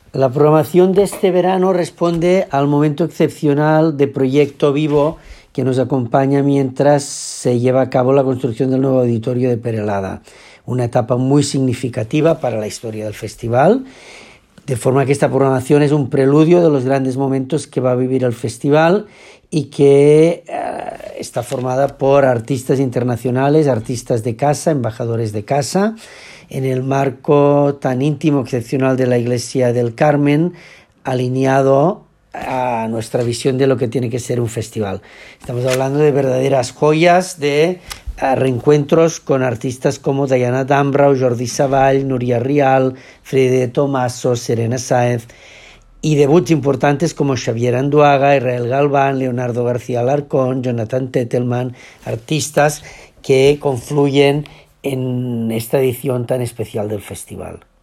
La programación de este verano responde al momento excepcional de Proyecto Vivo que nos acompaña mientras se lleva a cabo la construcción del nuevo auditorio de Perelada, una etapa muy significativa para la historia del festival, de forma que esta programación es un preludio de los grandes momentos que va a vivir el festival y que está formada por artistas internacionales, artistas de casa, embajadores de casa, en el marco tan íntimo, excepcional de la Iglesia del Carmen, alineado a nuestra visión de lo que tiene que ser un festival. Estamos hablando de verdaderas joyas, de reencuentros con artistas como Diana Dambrau, Jordi Savall, Núria Rial, Freddy de Tomaso, Serena Sáenz, y debuts importantes como Xavier Anduaga, Israel Galván, Leonardo García Alarcón, Jonathan Tettelman, artistas que confluyen en esta edición tan especial del festival.